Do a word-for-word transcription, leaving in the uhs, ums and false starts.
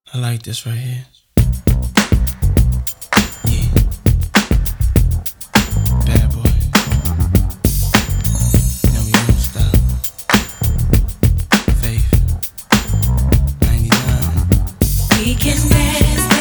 I like this right here. Yeah. Bad boy. No, we won't stop. Faith. ninety-nine. We can dance.